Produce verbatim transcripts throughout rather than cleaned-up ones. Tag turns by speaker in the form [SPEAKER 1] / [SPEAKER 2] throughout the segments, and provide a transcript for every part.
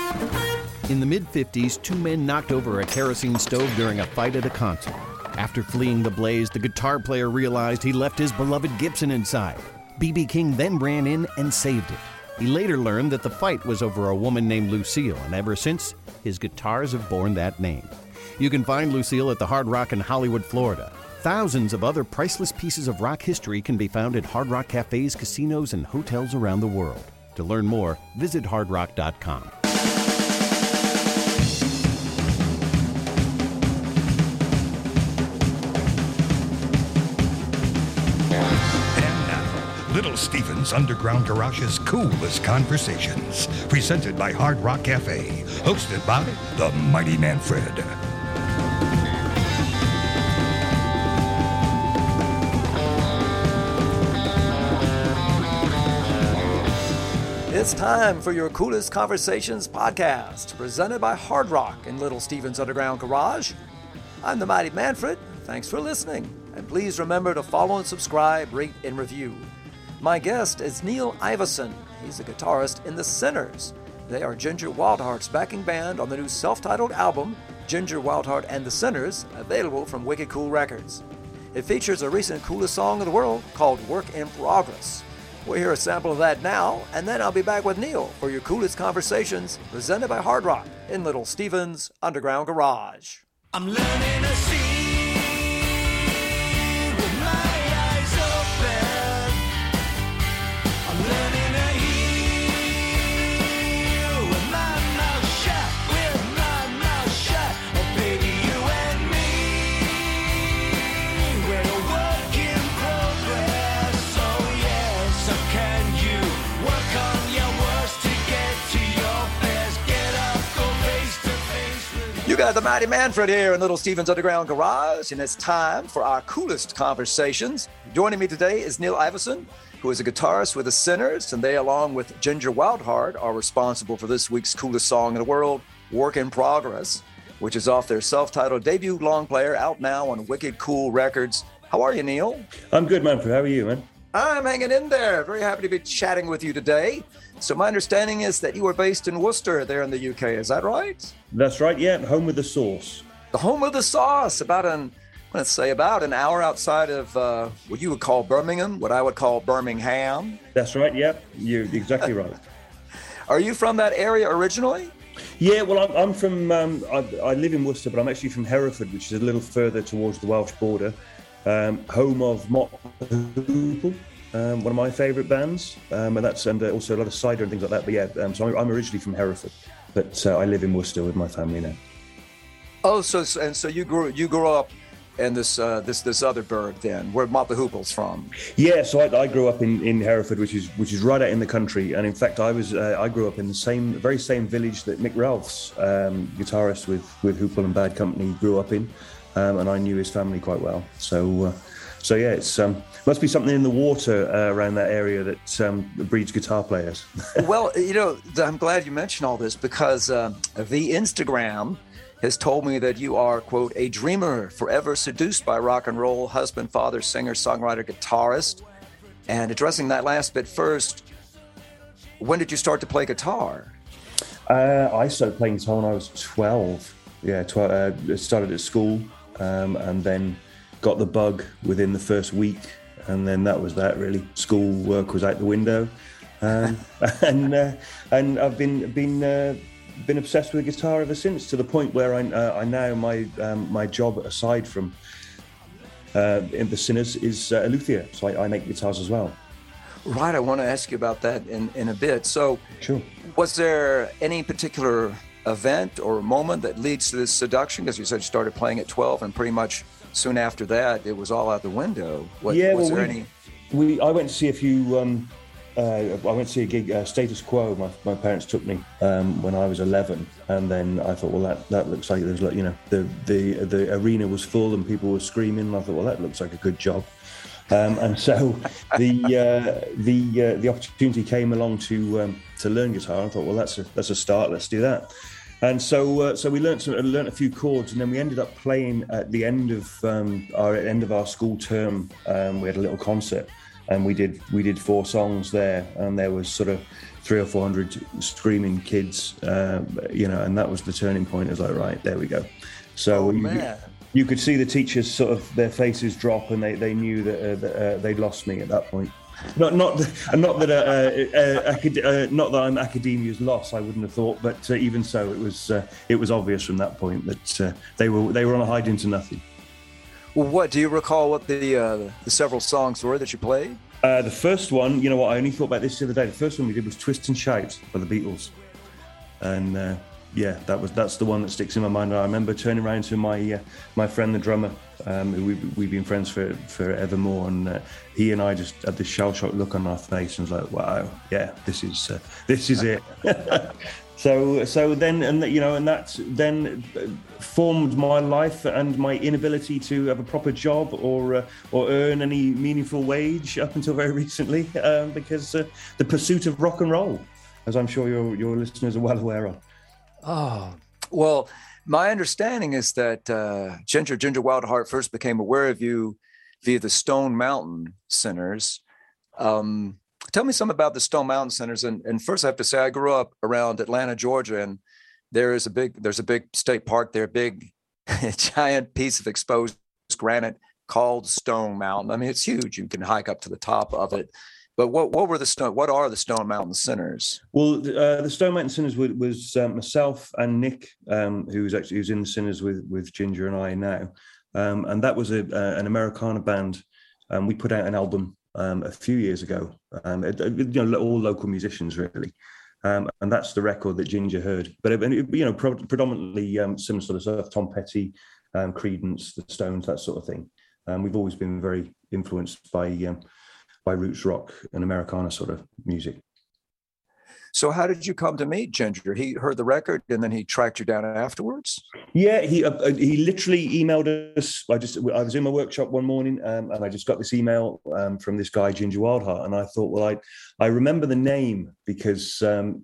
[SPEAKER 1] In the mid-fifties, two men knocked over a kerosene stove during a fight at a concert. After fleeing the blaze, the guitar player realized he left his beloved Gibson inside. B B King then ran in and saved it. He later learned that the fight was over a woman named Lucille, and ever since, his guitars have borne that name. You can find Lucille at the Hard Rock in Hollywood, Florida. Thousands of other priceless pieces of rock history can be found at Hard Rock cafes, casinos, and hotels around the world. To learn more, visit hard rock dot com.
[SPEAKER 2] Little Steven's Underground Garage's Coolest Conversations, presented by Hard Rock Cafe, hosted by the Mighty Manfred.
[SPEAKER 3] It's time for your Coolest Conversations podcast, presented by Hard Rock in Little Steven's Underground Garage. I'm the Mighty Manfred. Thanks for listening, and please remember to follow and subscribe, rate, and review. My guest is Neil Iveson. He's a guitarist in The Sinners. They are Ginger Wildheart's backing band on the new self-titled album, Ginger Wildheart and the Sinners, available from Wicked Cool Records. It features a recent coolest song in the world called Work in Progress. We'll hear a sample of that now, and then I'll be back with Neil for your Coolest Conversations, presented by Hard Rock in Little Steven's Underground Garage.
[SPEAKER 4] I'm learning to see with my eyes open. I'm learning to hear with my mouth shut, with my mouth shut. Oh baby, you and me, we're a work in progress. Oh yes, so can you work on your worst to get to your best? Get up, go face to face with
[SPEAKER 3] You got the Mighty Manfred here in Little Steven's Underground Garage, and it's time for our Coolest Conversations. Joining me today is Neil Iveson, who is a guitarist with The Sinners, and they, along with Ginger Wildheart, are responsible for this week's coolest song in the world, Work in Progress, which is off their self-titled debut long player, out now on Wicked Cool Records. How are you, Neil?
[SPEAKER 5] I'm good, Manfred. How are you, man?
[SPEAKER 3] I'm hanging in there. Very happy to be chatting with you today. So my understanding is that you were based in Worcester there in the U K. Is that right?
[SPEAKER 5] That's right, yeah. Home with the sauce.
[SPEAKER 3] The home of the sauce, about an, let's say about an hour outside of uh, what you would call Birmingham, what I would call Birmingham.
[SPEAKER 5] That's right, yeah. You're exactly right.
[SPEAKER 3] Are you from that area originally?
[SPEAKER 5] Yeah, well, I'm, I'm from, um, I, I live in Worcester, but I'm actually from Hereford, which is a little further towards the Welsh border. Um, home of Mott the Hoople, um, one of my favourite bands, um, and that's and uh, also a lot of cider and things like that. But yeah, um, so I'm, I'm originally from Hereford, but uh, I live in Worcester with my family now.
[SPEAKER 3] Oh, so and so you grew you grew up in this uh, this this other burg then, where Mott the Hoople's from?
[SPEAKER 5] Yeah, so I, I grew up in, in Hereford, which is which is right out in the country, and in fact, I was uh, I grew up in the same very same village that Mick Ralphs, um, guitarist with with Hoople and Bad Company, grew up in. Um, and I knew his family quite well. So, uh, so yeah, it's um, must be something in the water uh, around that area that um, breeds guitar players.
[SPEAKER 3] Well, you know, I'm glad you mentioned all this because uh, the Instagram has told me that you are, quote, a dreamer, forever seduced by rock and roll, husband, father, singer, songwriter, guitarist. And addressing that last bit first, when did you start to play guitar?
[SPEAKER 5] Uh, I started playing guitar when I was twelve. Yeah, twelve. Uh, started at school. Um, and then got the bug within the first week, and then that was that really. School work was out the window, um, and uh, and I've been been uh, been obsessed with the guitar ever since. To the point where I uh, I now my um, my job aside from uh, in The Sinners is uh, a luthier, so I, I make guitars as well.
[SPEAKER 3] Right, I want to ask you about that in, in a bit. So,
[SPEAKER 5] sure.
[SPEAKER 3] Was there any particular event or moment that leads to this seduction? Because you said you started playing at twelve, and pretty much soon after that, it was all out the window. What,
[SPEAKER 5] yeah,
[SPEAKER 3] was
[SPEAKER 5] well,
[SPEAKER 3] there
[SPEAKER 5] we,
[SPEAKER 3] any?
[SPEAKER 5] We I went to see a few. Um, uh, I went to see a gig, uh, Status Quo. My, my parents took me um, when I was eleven, and then I thought, well, that, that looks like there's like you know the the the arena was full and people were screaming. And I thought, well, that looks like a good job. Um, and so the uh, the uh, the opportunity came along to um, to learn guitar. I thought, well, that's a that's a start. Let's do that. And so, uh, so we learnt some, learnt a few chords, and then we ended up playing at the end of um, our end of our school term. Um, we had a little concert, and we did we did four songs there, and there was sort of three or four hundred screaming kids, uh, you know, and that was the turning point. I was like, right, there we go. So
[SPEAKER 3] oh,
[SPEAKER 5] you,
[SPEAKER 3] man.
[SPEAKER 5] you could see the teachers sort of their faces drop, and they, they knew that, uh, that uh, they'd lost me at that point. Not not not that uh, uh, acad- uh, not that I'm academia's loss. I wouldn't have thought, but uh, even so, it was uh, it was obvious from that point that uh, they were they were on a hide into nothing.
[SPEAKER 3] Well, what do you recall? What the uh, the several songs were that you played?
[SPEAKER 5] Uh, the first one, you know what? I only thought about this the other day. The first one we did was "Twist and Shout" by the Beatles, and uh, yeah, that was that's the one that sticks in my mind. I remember turning around to my uh, my friend, the drummer. Um, we, we've been friends for forevermore, and uh, he and I just had this shell-shocked look on our face, and was like, "Wow, yeah, this is uh, this is it." so, so then, and you know, and that then formed my life and my inability to have a proper job or uh, or earn any meaningful wage up until very recently, um, because uh, the pursuit of rock and roll, as I'm sure your your listeners are well aware of.
[SPEAKER 3] Oh, well. My understanding is that uh, Ginger Ginger Wildheart first became aware of you via the Stone Mountain Centers. Um, tell me something about the Stone Mountain Centers. And, and first, I have to say, I grew up around Atlanta, Georgia, and there is a big there's a big state park there, big giant piece of exposed granite called Stone Mountain. I mean, it's huge. You can hike up to the top of it. But what what were the stone? What are the Stone Mountain Centers?
[SPEAKER 5] Well, uh, the Stone Mountain Centers was, was uh, myself and Nick, um, who's actually who's in the Centers with with Ginger and I now, um, and that was a, uh, an Americana band. Um, we put out an album um, a few years ago. Um, it, it, you know, all local musicians really, um, and that's the record that Ginger heard. But it, it, you know, pro- predominantly um, similar sort of stuff: Tom Petty, um, Creedence, the Stones, that sort of thing. Um, we've always been very influenced by. Um, by roots rock and Americana sort of music.
[SPEAKER 3] So how did you come to meet Ginger? He heard the record and then he tracked you down afterwards?
[SPEAKER 5] Yeah, he uh, he literally emailed us. I just I was in my workshop one morning um, and I just got this email um, from this guy, Ginger Wildheart, and I thought, well, I I remember the name because um,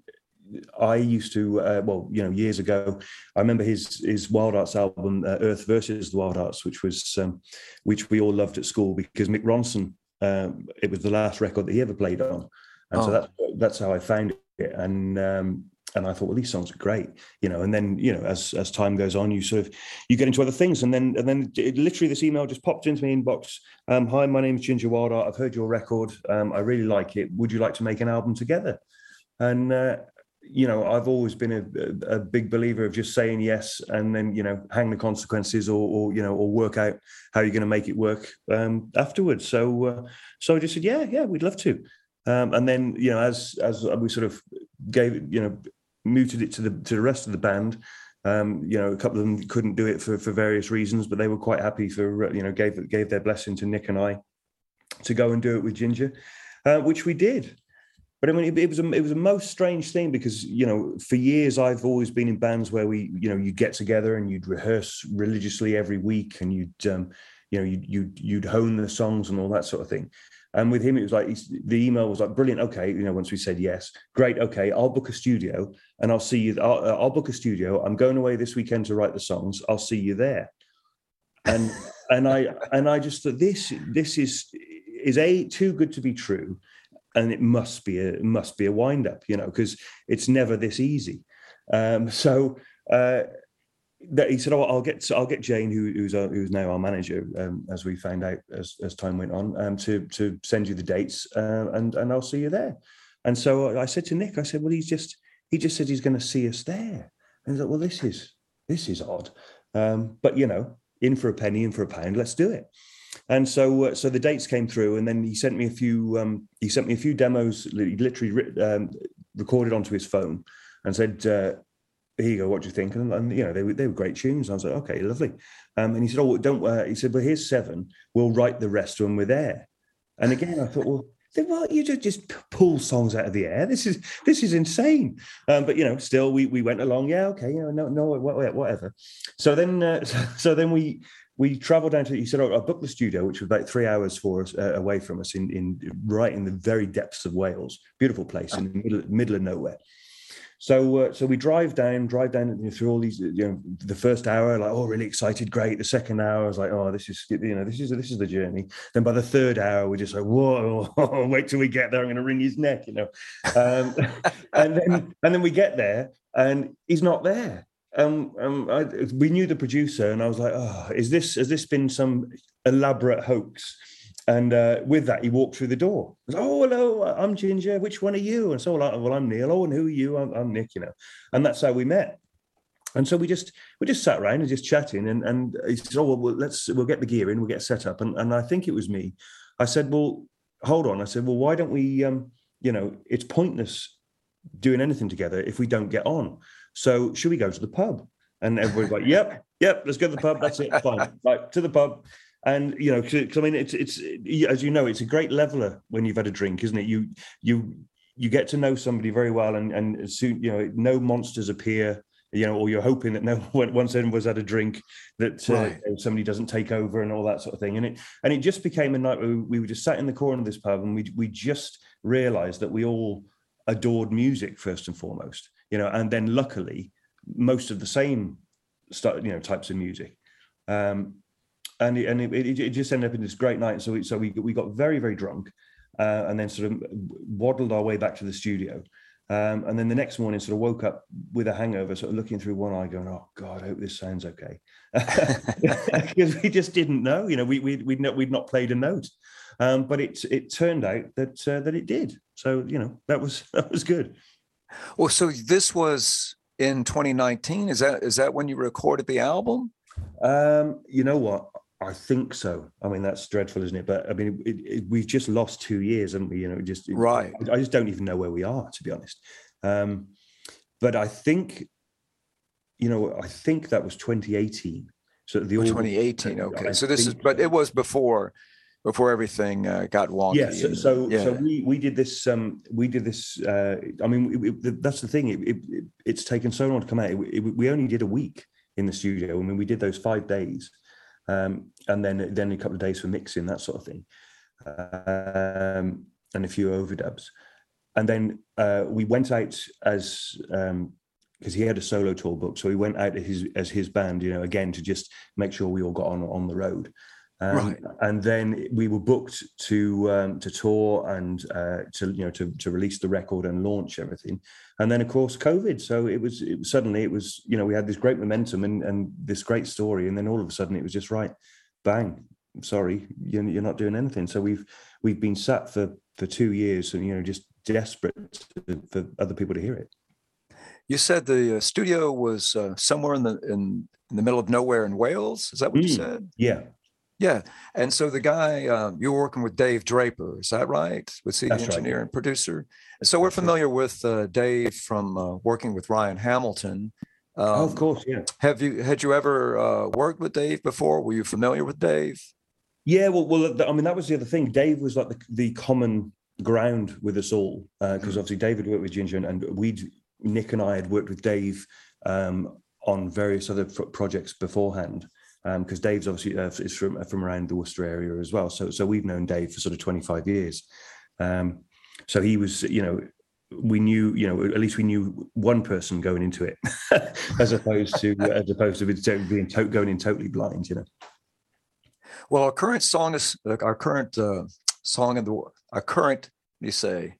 [SPEAKER 5] I used to, uh, well, you know, years ago, I remember his his Wild Arts album, uh, Earth versus the Wild Arts, which was um, which we all loved at school because Mick Ronson, um, it was the last record that he ever played on, and oh. so that's that's how I found it, and um, and I thought, well, these songs are great, you know, and then you know, as as time goes on, you sort of you get into other things, and then and then it, literally this email just popped into my inbox. Um, Hi, my name's Ginger Wildheart. I've heard your record. Um, I really like it. Would you like to make an album together? And uh, you know, I've always been a, a big believer of just saying yes and then, you know, hang the consequences or, or you know, or work out how you're going to make it work um, afterwards. So, uh, so I just said, yeah, yeah, we'd love to. Um, and then, you know, as as we sort of gave, you know, muted it to the to the rest of the band, um, you know, a couple of them couldn't do it for, for various reasons, but they were quite happy for, you know, gave gave their blessing to Nick and I to go and do it with Ginger, uh, which we did. But I mean, it, it was a, it was a most strange thing because, you know, for years I've always been in bands where we, you know, you'd get together and you'd rehearse religiously every week and you'd, um, you know, you'd, you'd, you'd hone the songs and all that sort of thing. And with him, it was like, the email was like, brilliant. Okay. You know, once we said yes, great. Okay. I'll book a studio and I'll see you. I'll, I'll book a studio. I'm going away this weekend to write the songs. I'll see you there. And, and I, and I just thought this, this is, is a too good to be true. And it must be a it must be a wind up, you know, because it's never this easy. Um, so uh, that he said, "Oh, I'll get I'll get Jane, who, who's our, who's now our manager, um, as we found out as, as time went on, um, to to send you the dates, uh, and and I'll see you there." And so I said to Nick, I said, "Well, he's just he just said he's going to see us there." And he's like, "Well, this is this is odd, um, but you know, in for a penny, in for a pound, let's do it." And so, uh, so the dates came through, and then he sent me a few. Um, he sent me a few demos, he literally um, recorded onto his phone, and said, uh, "Here you go. What do you think?" And, and you know, they were they were great tunes. I was like, "Okay, lovely." Um, and he said, "Oh, don't." Uh, he said, "Well, here's seven. We'll write the rest when we're there." And again, I thought, "Well, then what? You just just pull songs out of the air? This is this is insane." Um, but you know, still, we we went along. Yeah, okay, you know, no, no, whatever. So then, uh, so, so then we. We travelled down to, he said, oh, I booked the studio, which was about three hours for us uh, away from us in, in right in the very depths of Wales. Beautiful place in the middle, middle of nowhere. So, uh, so we drive down, drive down you know, through all these. You know, the first hour, like, oh, really excited, great. The second hour, I was like, oh, this is, you know, this is this is the journey. Then by the third hour, we're just like, whoa, wait till we get there. I'm going to wring his neck, you know. Um, and then and then we get there, and he's not there. Um, um, I, we knew the producer, and I was like, oh, is this has this been some elaborate hoax? And uh, with that, he walked through the door. I was, oh, hello, I'm Ginger. Which one are you? And so, like, well, I'm Neil. Oh, and who are you? I'm, I'm Nick. You know, and that's how we met. And so we just we just sat around and just chatting. And and he said, oh, well, well, let's we'll get the gear in. We'll get set up. And and I think it was me. I said, well, hold on. I said, well, why don't we? Um, you know, it's pointless doing anything together if we don't get on. So should we go to the pub? And everybody's like, yep, yep, let's go to the pub. That's it, fine. Right, to the pub. And, you know, because I mean, it's, it's, as you know, it's a great leveler when you've had a drink, isn't it? You, you, you get to know somebody very well, and, and soon, you know, no monsters appear, you know, or you're hoping that no once everyone's had a drink, that uh, right. somebody doesn't take over and all that sort of thing. And it, and it just became a night where we were just sat in the corner of this pub, and we, we just realized that we all adored music first and foremost, you know, and then luckily most of the same, you know, types of music. Um, And it, and it, it just ended up in this great night. So we, so we we got very, very drunk, uh, and then sort of waddled our way back to the studio. Um, and then the next morning, sort of woke up with a hangover, sort of looking through one eye, going, "Oh God, I hope this sounds okay," because we just didn't know. You know, we we we'd not, we'd not played a note, um, but it it turned out that uh, that it did. So you know, that was that was good.
[SPEAKER 3] Well, so this was in twenty nineteen. Is that is that when you recorded the album?
[SPEAKER 5] Um, you know what? I think so. I mean, that's dreadful, isn't it? But I mean, it, it, we've just lost two years, haven't we? You know, just
[SPEAKER 3] right.
[SPEAKER 5] I just don't even know where we are, to be honest. Um, but I think, you know, I think that was twenty eighteen. So the
[SPEAKER 3] oh, twenty eighteen. Okay, I so this is, but it was before, before everything uh, got wonky.
[SPEAKER 5] Yeah. So,
[SPEAKER 3] and,
[SPEAKER 5] so,
[SPEAKER 3] yeah.
[SPEAKER 5] so we we did this. Um, we did this. Uh, I mean, it, it, that's the thing. It, it, it's taken so long to come out. It, we only did a week in the studio. I mean, we did those five days. Um, and then then a couple of days for mixing, that sort of thing, um, and a few overdubs. And then uh, we went out as um, because he had a solo tour book, so we went out as his as his band, you know, again to just make sure we all got on on the road. Um, right. And then we were booked to um, to tour and uh, to you know to to release the record and launch everything. And then of course COVID. So it was it, suddenly it was you know we had this great momentum and and this great story, and then all of a sudden it was just right, bang. Sorry, you're, you're not doing anything. So we've we've been sat for for two years and you know just desperate to, for other people to hear it.
[SPEAKER 3] You said the uh, studio was uh, somewhere in the in, in the middle of nowhere in Wales. Is that what mm, you said?
[SPEAKER 5] Yeah.
[SPEAKER 3] Yeah, and so the guy uh, you were working with Dave Draper, is that right? Was he the
[SPEAKER 5] That's
[SPEAKER 3] engineer
[SPEAKER 5] right.
[SPEAKER 3] and producer? And so we're familiar with uh, Dave from uh, working with Ryan Hamilton. Um,
[SPEAKER 5] oh, of course, yeah.
[SPEAKER 3] Have you had you ever uh, worked with Dave before? Were you familiar with Dave?
[SPEAKER 5] Yeah, well, well, I mean that was the other thing. Dave was like the, the common ground with us all because uh, mm-hmm. obviously David worked with Ginger, and, and we'd Nick and I had worked with Dave um, on various other f- projects beforehand. Because um, Dave's obviously uh, is from from around the Worcester area as well, so so we've known Dave for sort of twenty-five years. Um, so he was, you know, we knew, you know, at least we knew one person going into it, as opposed to as opposed to being to- going in totally blind, you know.
[SPEAKER 3] Well, our current song is our current uh, song of the our current you say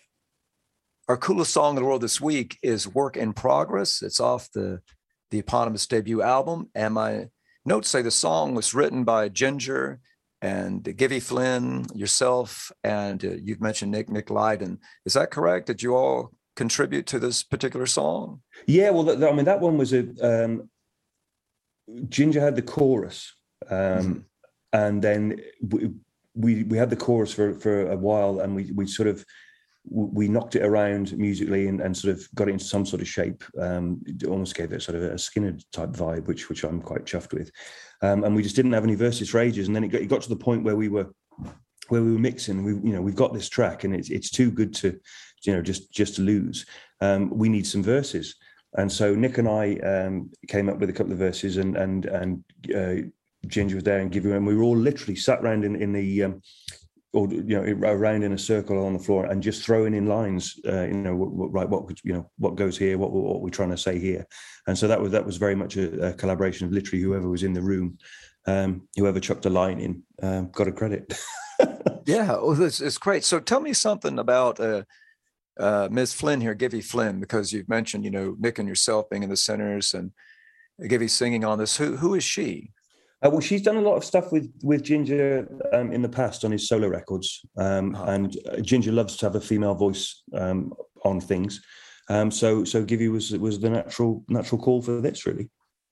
[SPEAKER 3] our coolest song in the world this week is "Work in Progress." It's off the the eponymous debut album. Am I? Notes say the song was written by Ginger and Givy Flynn, yourself, and uh, you've mentioned Nick Nick Lydon. Is that correct? Did you all contribute to this particular song?
[SPEAKER 5] Yeah, well, th- I mean, that one was a um, Ginger had the chorus, um, mm-hmm. and then we, we we had the chorus for for a while, and we we sort of we knocked it around musically and, and sort of got it into some sort of shape. Um, it almost gave it sort of a Skinner type vibe, which which I'm quite chuffed with. Um, and we just didn't have any verses for ages. And then it got, it got to the point where we were where we were mixing. We you know we've got this track and it's it's too good to you know just just to lose. Um, we need some verses. And so Nick and I um, came up with a couple of verses, and and and uh, Ginger was there and giving, and we were all literally sat around in in the um, or you know, around in a circle on the floor and just throwing in lines. Uh, you know, what, what, right? What you know, what goes here? What what we're trying to say here? And so that was that was very much a, a collaboration of literally whoever was in the room, um, whoever chucked a line in, um, got a credit.
[SPEAKER 3] Yeah, well, it's, it's great. So tell me something about uh, uh, Miz Flynn here, Givy Flynn, because you've mentioned, you know, Nick and yourself being in the centers and Givy singing on this. Who who is she?
[SPEAKER 5] Uh, well, she's done a lot of stuff with with Ginger um, in the past on his solo records, um, oh. and uh, Ginger loves to have a female voice um, on things. Um, so so Givy was was the natural natural call for this, really.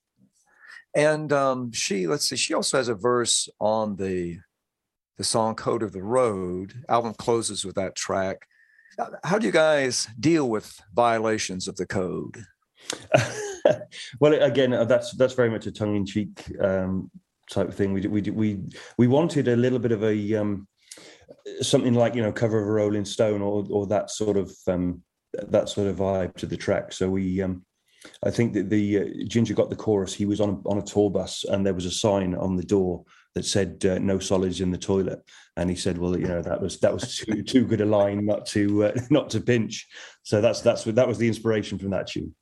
[SPEAKER 3] And um, she, let's see, she also has a verse on the the song "Code of the Road." Album closes with that track. How do you guys deal with violations of the code?
[SPEAKER 5] Well, again, that's that's very much a tongue-in-cheek um, type of thing. We we we we wanted a little bit of a um, something like, you know, cover of a Rolling Stone or or that sort of um, that sort of vibe to the track. So we, um, I think that the uh, Ginger got the chorus. He was on a, on a tour bus and there was a sign on the door that said uh, "No solids in the toilet," and he said, "Well, you know, that was that was too too good a line not to uh, not to pinch." So that's that's that was the inspiration from that tune.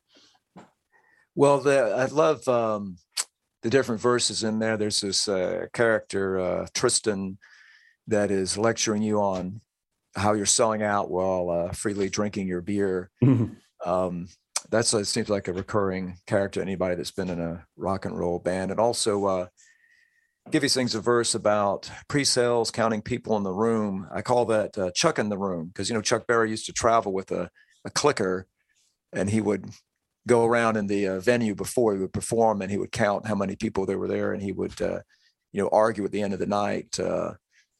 [SPEAKER 3] Well, the, I love um, the different verses in there. There's this uh, character, uh, Tristan, that is lecturing you on how you're selling out while uh, freely drinking your beer. Mm-hmm. Um, that's uh, seems like a recurring character, anybody that's been in a rock and roll band. And also, uh, Givy sings a verse about pre-sales, counting people in the room. I call that uh, Chuck in the room, because, you know, Chuck Berry used to travel with a, a clicker, and he would go around in the uh, venue before he would perform, and he would count how many people there were there, and he would, uh, you know, argue at the end of the night. Uh,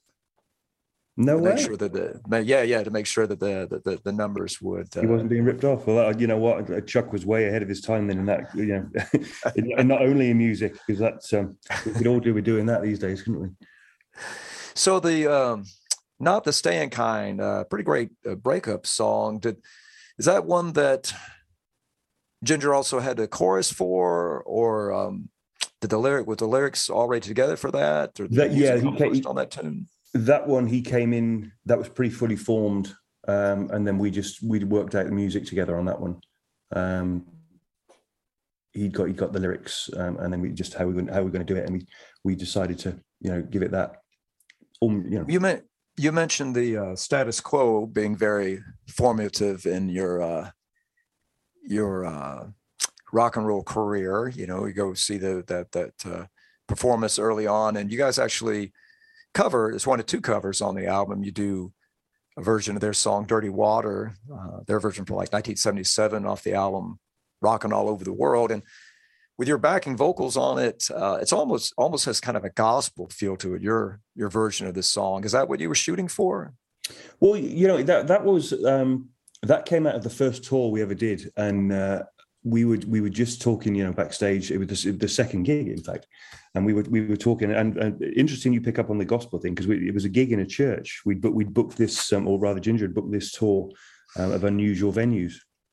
[SPEAKER 5] no
[SPEAKER 3] to
[SPEAKER 5] way.
[SPEAKER 3] Make sure that the yeah yeah to make sure that the the, the numbers would. Uh,
[SPEAKER 5] he wasn't being ripped off. Well, you know what, Chuck was way ahead of his time then in that. You know, and not only in music, because that's um, we could all do with doing that these days, couldn't we?
[SPEAKER 3] So the um, Not the Staying Kind, uh, pretty great uh, breakup song. Did is that one that Ginger also had a chorus for, or um, did the lyric with the lyrics already together for that? Or
[SPEAKER 5] that yeah, he came
[SPEAKER 3] on that tune.
[SPEAKER 5] That one he came in. That was pretty fully formed, um, and then we just we worked out the music together on that one. Um, he got he got the lyrics, um, and then we just how we going how we're going to do it, and we we decided to you know give it that. Um, you know,
[SPEAKER 3] you meant you mentioned the uh, Status Quo being very formative in your. Uh, your uh, rock and roll career. You know, you go see the that that uh, performance early on, and you guys actually cover, it's one of two covers on the album. You do a version of their song Dirty Water, uh, their version from like nineteen seventy-seven off the album Rockin' All Over the World, and with your backing vocals on it, uh, it's almost almost has kind of a gospel feel to it, your your version of this song. Is that what you were shooting for?
[SPEAKER 5] Well, you know, that that was um that came out of the first tour we ever did, and uh, we would we were just talking, you know, backstage. It was the, the second gig, in fact, and we were we were talking. And, and interesting, you pick up on the gospel thing, because it was a gig in a church. We but we booked this, um, or rather, Ginger had booked this tour um, of unusual venues,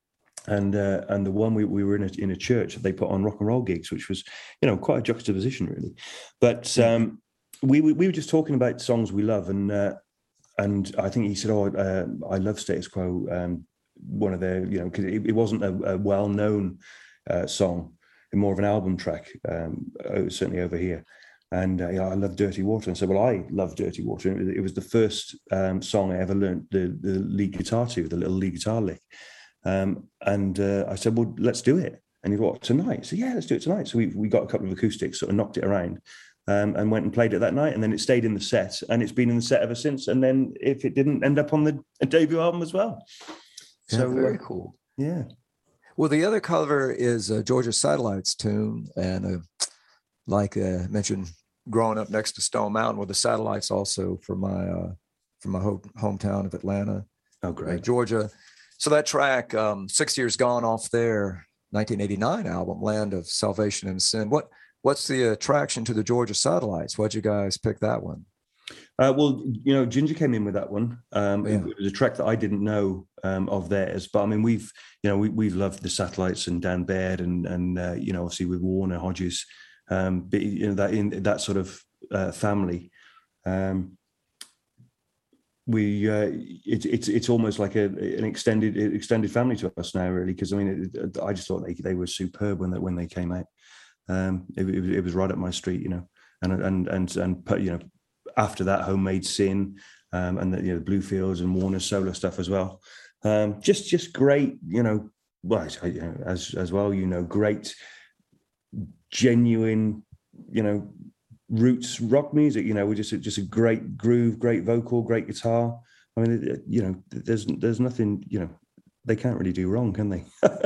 [SPEAKER 5] and uh, and the one we, we were in a, in a church. They put on rock and roll gigs, which was, you know, quite a juxtaposition, really. But um, we, we we were just talking about songs we love, and. Uh, And I think he said, "Oh, uh, I love Status Quo." Um, one of their, you know, because it, it wasn't a, a well-known uh, song, more of an album track, um, certainly over here. And uh, yeah, I love Dirty Water, and so well, I love Dirty Water. It was the first um, song I ever learned the, the lead guitar to, the little lead guitar lick. Um, and uh, I said, "Well, let's do it." And he thought, "Tonight?" So yeah, let's do it tonight. So we we got a couple of acoustics, sort of knocked it around. Um, and went and played it that night, and then it stayed in the set, and it's been in the set ever since. And then if it didn't end up on the debut album as well.
[SPEAKER 3] So yeah, very
[SPEAKER 5] uh,
[SPEAKER 3] cool.
[SPEAKER 5] Yeah.
[SPEAKER 3] Well, the other cover is uh, Georgia Satellites tune, and uh, like I uh, mentioned, growing up next to Stone Mountain, with the Satellites also from my uh, from my ho- hometown of Atlanta.
[SPEAKER 5] Oh, great,
[SPEAKER 3] uh, Georgia. So that track, um, Six Years Gone, off their nineteen eighty-nine album, Land of Salvation and Sin. What What's the attraction to the Georgia Satellites? Why'd you guys pick that one?
[SPEAKER 5] Uh, well, you know, Ginger came in with that one. Um,
[SPEAKER 3] yeah.
[SPEAKER 5] It was a track that I didn't know um, of theirs, but I mean, we've, you know, we, we've loved the Satellites and Dan Baird, and and uh, you know, obviously with Warner Hodges, um, but, you know, that in that sort of uh, family. Um, we uh, it's it's it's almost like a an extended extended family to us now, really. Because I mean, it, I just thought they they were superb when they when they came out. Um, it, it, it was right up my street, you know, and and and and you know, after that, Homemade Sin, um, and the, you know, the Bluefields and Warner's solo stuff as well. Um, just just great, you know. Well, as as well, you know, great, genuine, you know, roots rock music. You know, we're just just a great groove, great vocal, great guitar. I mean, you know, there's there's nothing, you know, they can't really do wrong, can they?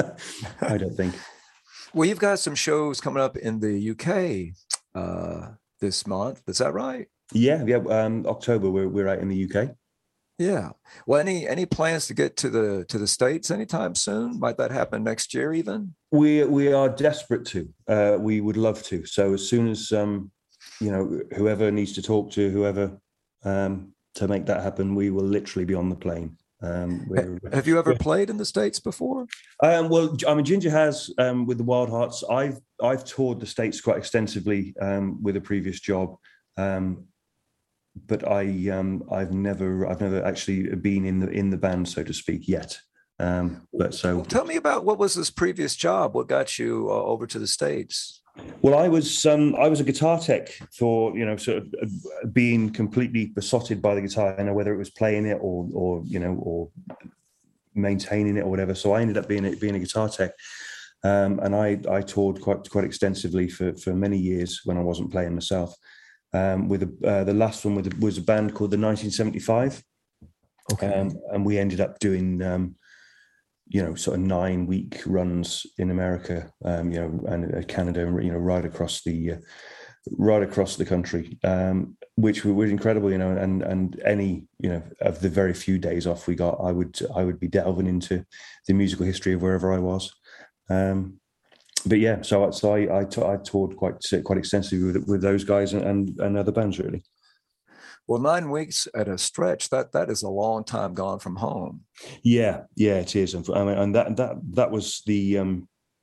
[SPEAKER 5] I don't think.
[SPEAKER 3] Well, you've got some shows coming up in the U K uh, this month. Is that right?
[SPEAKER 5] Yeah, yeah. Um, October, we're we're out in the U K.
[SPEAKER 3] Yeah. Well, any any plans to get to the to the States anytime soon? Might that happen next year even?
[SPEAKER 5] We we are desperate to. Uh, we would love to. So as soon as um, you know, whoever needs to talk to whoever um, to make that happen, we will literally be on the plane. Um,
[SPEAKER 3] Have you ever played in the States before?
[SPEAKER 5] Um, well, I mean, Ginger has um, with the Wild Hearts. I've I've toured the States quite extensively um, with a previous job. Um, But I, um, I've never, I've never actually been in the in the band, so to speak, yet. Um, but so,
[SPEAKER 3] well, tell me about what was this previous job? What got you uh, over to the States?
[SPEAKER 5] Well, I was, um, I was a guitar tech for, you know, sort of uh, being completely besotted by the guitar, you know, whether it was playing it or, or you know, or maintaining it or whatever. So I ended up being a, being a guitar tech, um, and I, I toured quite quite extensively for for many years when I wasn't playing myself. Um, with a, uh, the last one with a, was a band called the nineteen seventy-five, okay, um, and we ended up doing um, you know, sort of nine week runs in America, um, you know, and uh, Canada, you know, right across the uh, right across the country, um, which was incredible, you know, and and any, you know, of the very few days off we got, I would I would be delving into the musical history of wherever I was. Um, But yeah, so so I I, t- I toured quite quite extensively with with those guys and, and other bands, really.
[SPEAKER 3] Well, nine weeks at a stretch, that that is a long time gone from home.
[SPEAKER 5] Yeah, yeah, it is. I mean, and that that that was the um,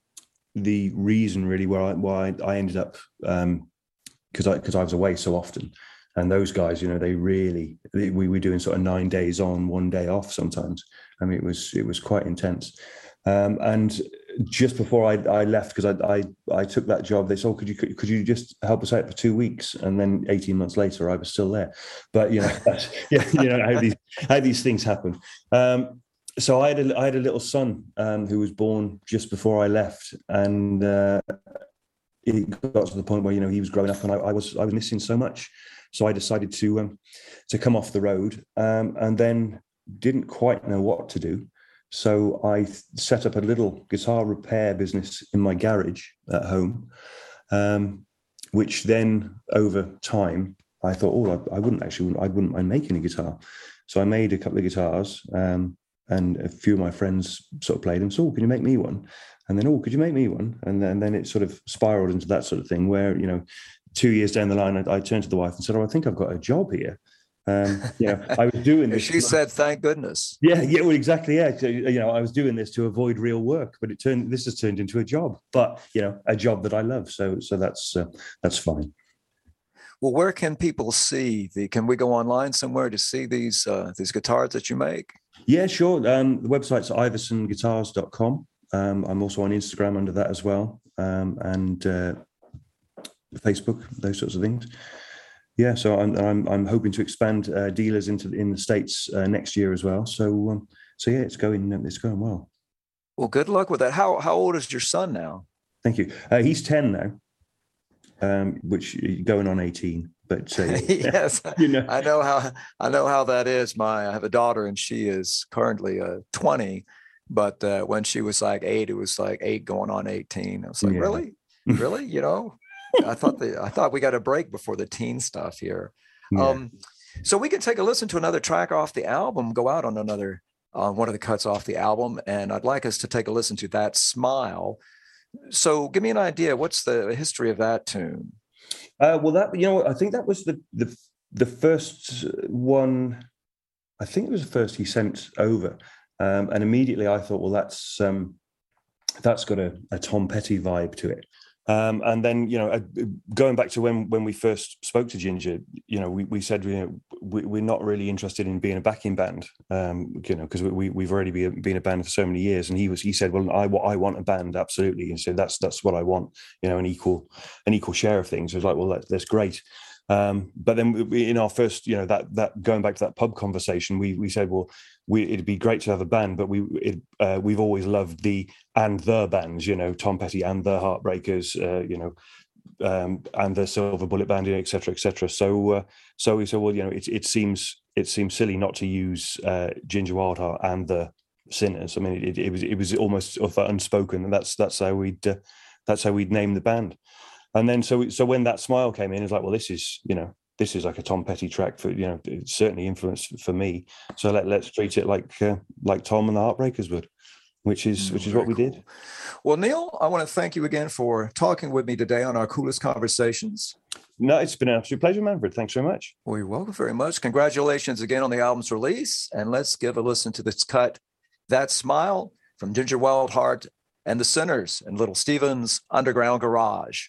[SPEAKER 5] the reason really where I why I ended up um, because I because I was away so often, and those guys, you know, they really they, we were doing sort of nine days on, one day off sometimes. I mean, it was it was quite intense, um, and. Just before I, I left, because I, I I took that job, they said, oh, could you could you just help us out for two weeks? And then eighteen months later, I was still there. But you know, that's, yeah, you know how these how these things happen. Um, so I had a I had a little son um, who was born just before I left, and uh, it got to the point where, you know, he was growing up, and I, I was I was missing so much. So I decided to um, to come off the road, um, and then didn't quite know what to do. So I set up a little guitar repair business in my garage at home, um, which then over time I thought, oh, I, I wouldn't actually, I wouldn't mind making a guitar. So I made a couple of guitars, um, and a few of my friends sort of played them. So, oh, can you make me one? And then, oh, could you make me one? And then, and then it sort of spiraled into that sort of thing where, you know, two years down the line, I, I turned to the wife and said, oh, I think I've got a job here. Um, you know, I was doing this.
[SPEAKER 3] She said, "Thank goodness."
[SPEAKER 5] Yeah, yeah, well, exactly. Yeah, so, you know, I was doing this to avoid real work, but it turned. This has turned into a job, but you know, a job that I love. So, so that's uh, that's fine.
[SPEAKER 3] Well, where can people see the? Can we go online somewhere to see these uh, these guitars that you make?
[SPEAKER 5] Yeah, sure. Um, the website's iverson guitars dot com. Um, I'm also on Instagram under that as well, um, and uh, Facebook, those sorts of things. Yeah, so I'm I'm I'm hoping to expand uh, dealers into the, in the States uh, next year as well. So um, so yeah, it's going it's going well.
[SPEAKER 3] Well, good luck with that. How how old is your son now?
[SPEAKER 5] Thank you. Uh, he's ten now, um, which going on eighteen. But uh,
[SPEAKER 3] yes,
[SPEAKER 5] you know,
[SPEAKER 3] I know how I know how that is. My I have a daughter, and she is currently uh, twenty. But uh, when she was like eight, it was like eight going on eighteen. I was like,
[SPEAKER 5] yeah.
[SPEAKER 3] really, really, you know. I thought the I thought we got a break before the teen stuff here.
[SPEAKER 5] Yeah.
[SPEAKER 3] Um, so we can take a listen to another track off the album, go out on another uh, one of the cuts off the album, and I'd like us to take a listen to That Smile. So give me an idea. What's the history of that tune?
[SPEAKER 5] Uh, well, that you know, I think that was the the the first one. I think it was the first he sent over, um, and immediately I thought, well, that's um, that's got a, a Tom Petty vibe to it. Um, and then, you know, uh, going back to when, when we first spoke to Ginger, you know, we, we said, you know, we, we're not really interested in being a backing band, um, you know, because we, we've already been, been a band for so many years. And he was, he said, well, I, I want a band, absolutely. And so that's, that's what I want, you know, an equal, an equal share of things. I was like, well, that, that's great. Um, but then we, in our first, you know, that, that going back to that pub conversation, we, we said, well, we, it'd be great to have a band, but we, it, uh, we've always loved the, and the bands, you know, Tom Petty and the Heartbreakers, uh, you know, um, and the Silver Bullet Band, et cetera, et cetera. So, uh, so we said, well, you know, it, it seems, it seems silly not to use, uh, Ginger Wildheart and the Sinners. I mean, it, it was, it was almost unspoken, and that's, that's how we'd, uh, that's how we'd name the band. And then, so so when That Smile came in, it was like, well, this is, you know, this is like a Tom Petty track for, you know, it's certainly influenced for me. So let, let's treat it like uh, like Tom and the Heartbreakers would, which is which is
[SPEAKER 3] Very
[SPEAKER 5] what we
[SPEAKER 3] cool.
[SPEAKER 5] did.
[SPEAKER 3] Well, Neil, I want to thank you again for talking with me today on our Coolest Conversations.
[SPEAKER 5] No, it's been an absolute pleasure, Manfred. Thanks very much.
[SPEAKER 3] Well, you're welcome very much. Congratulations again on the album's release. And let's give a listen to this cut, That Smile, from Ginger Wildheart and the Sinners and Little Steven's Underground Garage.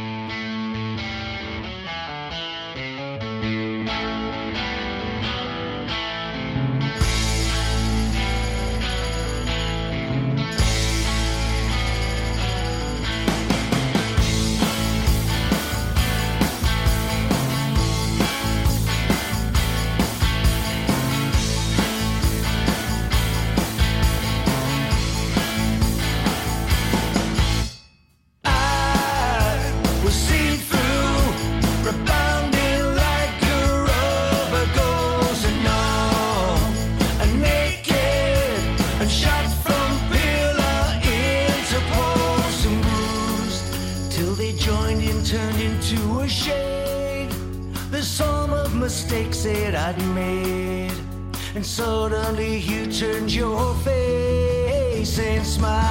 [SPEAKER 4] Mistakes that I'd made, and suddenly you turned your face and smiled.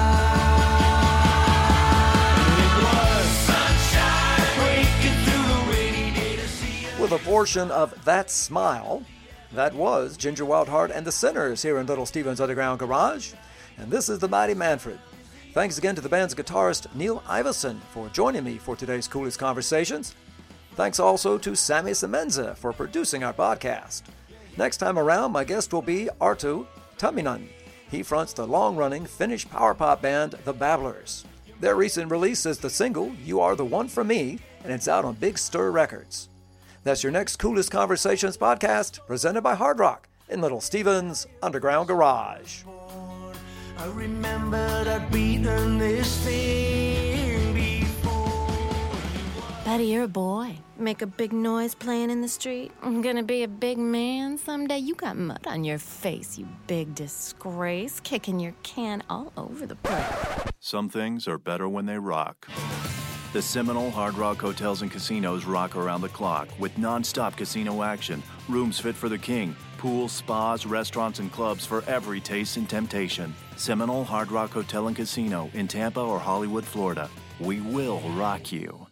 [SPEAKER 4] It was sunshine breaking through the rainy day to see you.
[SPEAKER 3] With a portion of That Smile, that was Ginger Wildheart and the Sinners here in Little Steven's Underground Garage. And this is the Mighty Manfred. Thanks again to the band's guitarist Neil Iveson for joining me for today's Coolest Conversations. Thanks also to Sammy Semenza for producing our podcast. Next time around, my guest will be Arttu Tamminen. He fronts the long-running Finnish power pop band The Babblers. Their recent release is the single You Are the One for Me, and it's out on Big Stir Records. That's your next Coolest Conversations podcast, presented by Hard Rock in Little Steven's Underground Garage.
[SPEAKER 4] I remembered I'd beaten this thing before.
[SPEAKER 6] Buddy, you're a boy. Make a big noise playing in the street. I'm gonna be a big man someday. You got mud on your face, you big disgrace. Kicking your can all over the place.
[SPEAKER 7] Some things are better when they rock. The Seminole Hard Rock Hotels and Casinos rock around the clock with non-stop casino action, rooms fit for the king, pools, spas, restaurants, and clubs for every taste and temptation. Seminole Hard Rock Hotel and Casino in Tampa or Hollywood, Florida. We will rock you.